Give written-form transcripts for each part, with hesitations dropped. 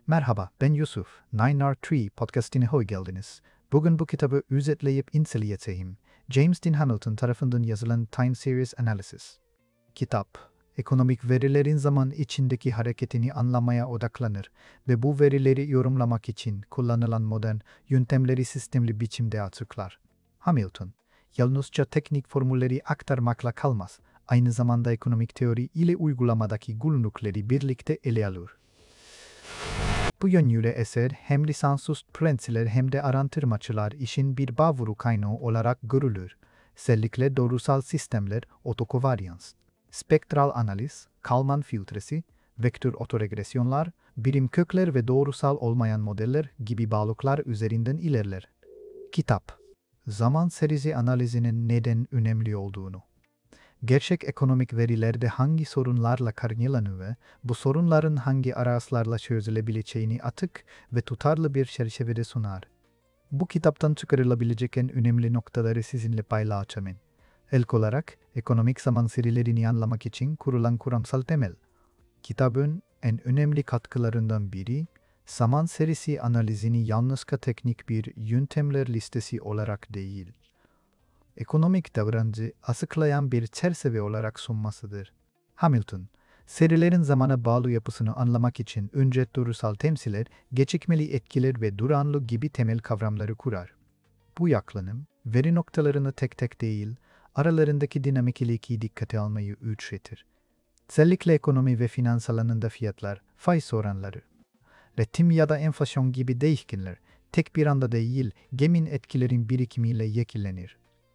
Merhaba, ben Yusuf. 9R3 podcastine hoş geldiniz. Bugün bu kitabı özetleyip inceleyeceğim. James Dean Hamilton tarafından yazılan Time Series Analysis. Kitap, ekonomik verilerin zaman içindeki hareketini anlamaya odaklanır ve bu verileri yorumlamak için kullanılan modern yöntemleri sistemli biçimde açıklar. Hamilton, yalnızca teknik formülleri aktarmakla kalmaz, aynı zamanda ekonomik teori ile uygulamadaki günlükleri birlikte ele alır. Bu yönüyle eser hem lisansüstü öğrenciler hem de araştırmacılar için bir başvuru kaynağı olarak görülür. Özellikle doğrusal sistemler, otokovaryans, spektral analiz, Kalman filtresi, vektör otoregresyonlar, birim kökler ve doğrusal olmayan modeller gibi bağlıklar üzerinden ilerler. Kitap, zaman serisi analizinin neden önemli olduğunu, gerçek ekonomik verilerde hangi sorunlarla karşılanıyor ve bu sorunların hangi araçlarla çözülebileceğini açık ve tutarlı bir çerçevede sunar. Bu kitaptan çıkarılabilecek en önemli noktaları sizinle paylaşacağım. İlk olarak, ekonomik zaman serilerini anlamak için kurulan kuramsal temel. Kitabın en önemli katkılarından biri, zaman serisi analizini yalnızca teknik bir yöntemler listesi olarak değil, ekonomik davrancı açıklayan bir çerçeve olarak sunmasıdır. Hamilton, serilerin zamana bağlı yapısını anlamak için önce doğrusal temsiller, gecikmeli etkiler ve duranlık gibi temel kavramları kurar. Bu yaklaşım, veri noktalarını tek tek değil, aralarındaki dinamik ilişkiyi dikkate almayı öğretir. Özellikle ekonomi ve finans alanında fiyatlar, faiz oranları, ritim ya da enflasyon gibi değişkenler, tek bir anda değil, gemin etkilerin birikimiyle yekillenir.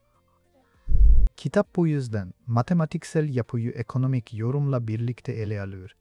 Kitap bu yüzden matematiksel yapıyı ekonomik yorumla birlikte ele alır.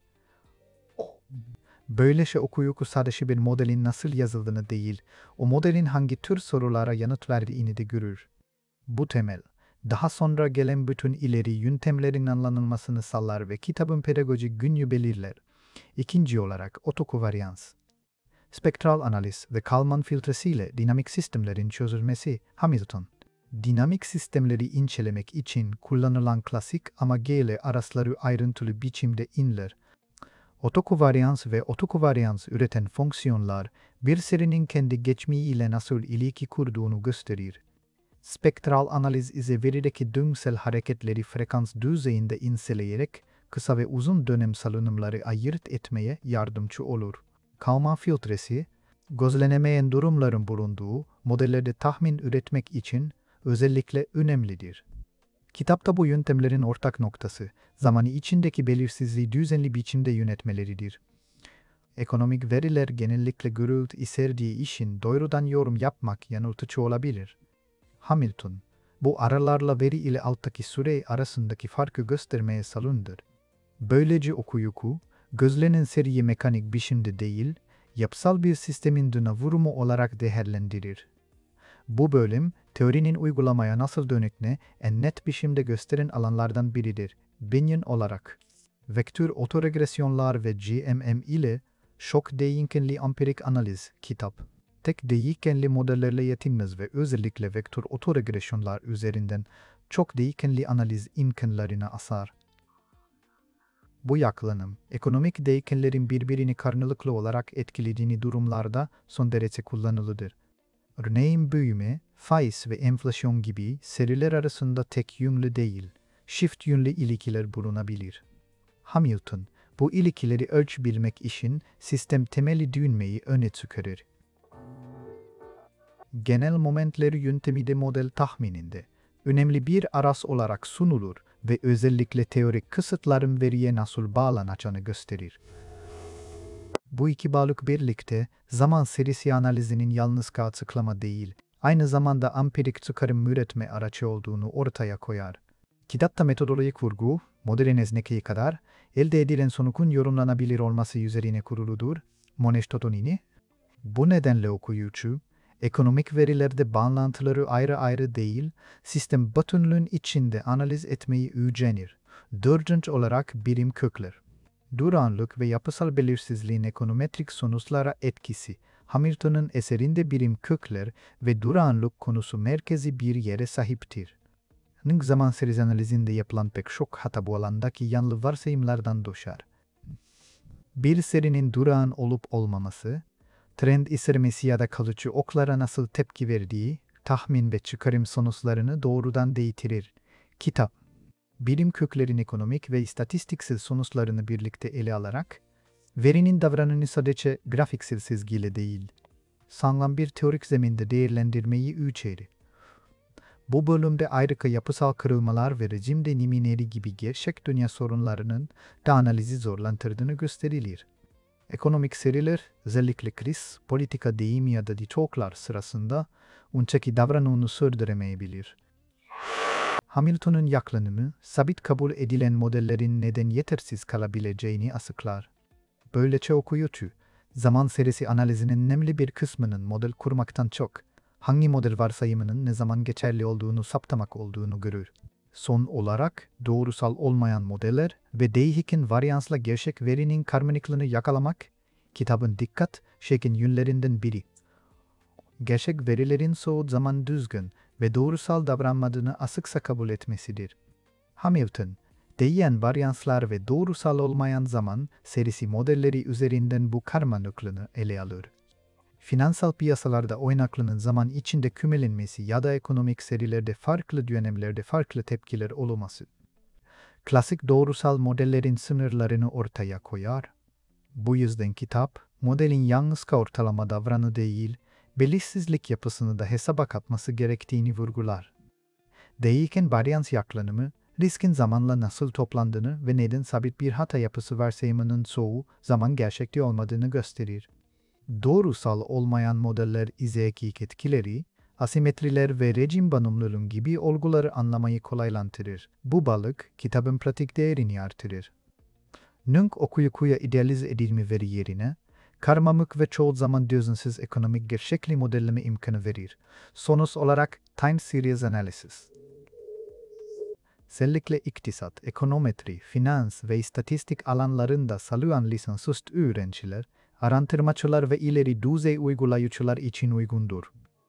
Böylece okuyucu sadece bir modelin nasıl yazıldığını değil, o modelin hangi tür sorulara yanıt verdiğini de görür. Bu temel, daha sonra gelen bütün ileri yöntemlerin anlanılmasını sağlar ve kitabın pedagojik günü belirler. İkinci olarak otokovaryans, spektral analiz ve Kalman filtresiyle dinamik sistemlerin çözülmesi. Hamilton, dinamik sistemleri incelemek için kullanılan klasik ama GL araçları ayrıntılı biçimde inler. Otokovaryans ve otokovaryans üreten fonksiyonlar bir serinin kendi geçmişi ile nasıl ilişki kurduğunu gösterir. Spektral analiz ise verideki döngüsel hareketleri frekans düzeyinde inceleyerek kısa ve uzun dönem salınımları ayırt etmeye yardımcı olur. Kalman filtresi, gözlenemeyen durumların bulunduğu modellerde tahmin üretmek için özellikle önemlidir. Kitapta bu yöntemlerin ortak noktası, zamanı içindeki belirsizliği düzenli biçimde yönetmeleridir. Ekonomik veriler genellikle gürültü içerdiği için doğrudan yorum yapmak yanıltıcı olabilir. Hamilton, bu aralarla veri ile alttaki süre arasındaki farkı göstermeye salındır. Böylece okuyucu, gözlenen seriyi mekanik biçimde değil, yapısal bir sistemin döne vurumu olarak değerlendirir. Bu bölüm, teorinin uygulamaya nasıl dönüktüğünü en net biçimde gösteren alanlardan biridir. Binyon olarak, vektör otoregresyonlar ve GMM ile şok değişkenli empirik analiz kitap, tek değişkenli modellerle yetinmez ve özellikle vektör otoregresyonlar üzerinden çok değişkenli analiz imkanlarına asar. Bu yaklaşım, ekonomik değişkenlerin birbirini karşılıklı olarak etkilediğini durumlarda son derece kullanılıdır. Örneğin büyüme, faiz ve enflasyon gibi seriler arasında tek yönlü değil, çift yönlü ilişkiler bulunabilir. Hamilton, bu ilişkileri ölçebilmek için sistem temeli düşünmeyi öne çıkarır. Genel momentleri yöntemi de model tahmininde önemli bir araç olarak sunulur ve özellikle teorik kısıtların veriye nasıl bağlanacağını gösterir. Bu iki bağlık birlikte zaman serisi analizinin yalnızca açıklama değil, aynı zamanda empirik çıkarım üretme araçı olduğunu ortaya koyar. Kitapta metodolojik vurgu, modelin esnekliği kadar, elde edilen sonucun yorumlanabilir olması üzerine kuruludur. Monestotonini. Bu nedenle okuyucu, ekonomik verilerde bağlantıları ayrı ayrı değil, sistem bütünlüğün içinde analiz etmeyi öğrenir. Dördüncü olarak birim kökler. Duranlık ve yapısal belirsizliğin ekonometrik sonuçlara etkisi, Hamilton'ın eserinde birim kökler ve duranlık konusu merkezi bir yere sahiptir. Zaman serisi analizinde yapılan pek çok hata bu alandaki yanlı varsayımlardan doğar. Bir serinin durağan olup olmaması, trend isermesi ya da kalıcı oklara nasıl tepki verdiği, tahmin ve çıkarım sonuçlarını doğrudan değiştirir. Kitap, bilim köklerin ekonomik ve istatistiksel sonuçlarını birlikte ele alarak, verinin davranını sadece grafiksel çizgiyle değil, sağlam bir teorik zeminde değerlendirmeyi ölçer. Bu bölümde ayrıca yapısal kırılmalar ve rejim deneyimleri gibi gerçek dünya sorunlarının da analizi zorlandırdığını gösterilir. Ekonomik seriler, özellikle kriz, politika deyimi ya da diyaloglar sırasında önceki davranışını sürdüremeyebilir. Hamilton'un yaklaşımı, sabit kabul edilen modellerin neden yetersiz kalabileceğini açıklar. Böylece okuyucu, zaman serisi analizinin önemli bir kısmının model kurmaktan çok, hangi model varsayımının ne zaman geçerli olduğunu saptamak olduğunu görür. Son olarak, doğrusal olmayan modeller ve değişken varyansla gerçek verinin karmaşıklığını yakalamak, kitabın dikkat çeken yönlerinden biri. Gerçek verilerin çoğu zaman düzgün ve doğrusal davranmadığını açıkça kabul etmesidir. Hamilton, değişen varyanslar ve doğrusal olmayan zaman serisi modelleri üzerinden bu karmaşıklığını ele alır. Finansal piyasalarda oynaklığının zaman içinde kümelenmesi ya da ekonomik serilerde farklı dönemlerde farklı tepkiler olması, klasik doğrusal modellerin sınırlarını ortaya koyar. Bu yüzden kitap, modelin yalnız ortalama davranı değil, belirsizlik yapısını da hesaba katması gerektiğini vurgular. Değişken varyans yaklaşımı, riskin zamanla nasıl toplandığını ve neden sabit bir hata yapısı varsayımının çoğu zaman gerçekçi olmadığını gösterir. Doğrusal olmayan modeller izleyik etkileri, asimetriler ve rejim bağımlılığı gibi olguları anlamayı kolaylandırır. Bu balık, kitabın pratik değerini artırır. Nünk okuyucuya idealize edilme veri yerine, karmaşık ve çoğu zaman düzensiz ekonomik gerçekliği modelleme imkanı verir. Sonuç olarak time series analysis. Özellikle iktisat, ekonometri, finans ve istatistik alanlarında salınan lisansüstü öğrenciler, araştırmacılar ve ileri düzey uygulayıcılar için uygundur.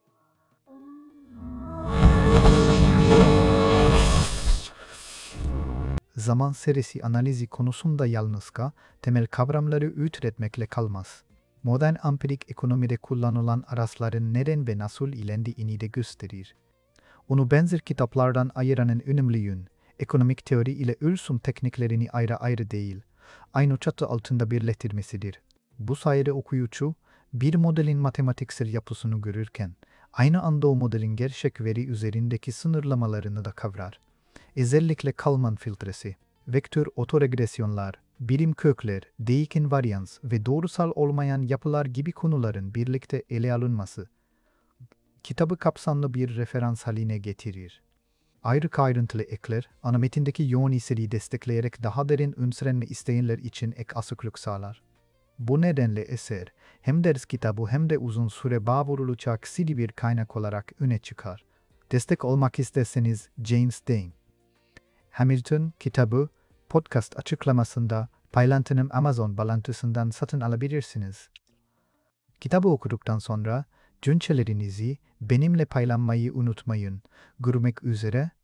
Zaman serisi analizi konusunda yalnızca temel kavramları üretmekle kalmaz. Modern empirik ekonomide kullanılan araçların neden ve nasıl ilendiğini de gösterir. Onu benzer kitaplardan ayıranın önemli yön, ekonomik teori ile ölçüm tekniklerini ayrı ayrı değil, aynı çatı altında birleştirmesidir. Bu sayede okuyucu, bir modelin matematiksel yapısını görürken, aynı anda o modelin gerçek veri üzerindeki sınırlamalarını da kavrar. Özellikle Kalman filtresi, vektör otoregresyonlar, birim kökler, değişken varyans ve doğrusal olmayan yapılar gibi konuların birlikte ele alınması, kitabı kapsamlı bir referans haline getirir. Ayrıntılı ekler, ana metindeki yoğun eseri destekleyerek daha derin öğrenme isteyenler için ek açıklık sağlar. Bu nedenle eser, hem ders kitabı hem de uzun süre bağvurulacak CD bir kaynak olarak öne çıkar. Destek olmak isterseniz James Dean. Hamilton kitabı, podcast açıklamasında paylaştığım Amazon bağlantısından satın alabilirsiniz. Kitabı okuduktan sonra, düşüncelerinizi benimle paylaşmayı unutmayın. Görüşmek üzere,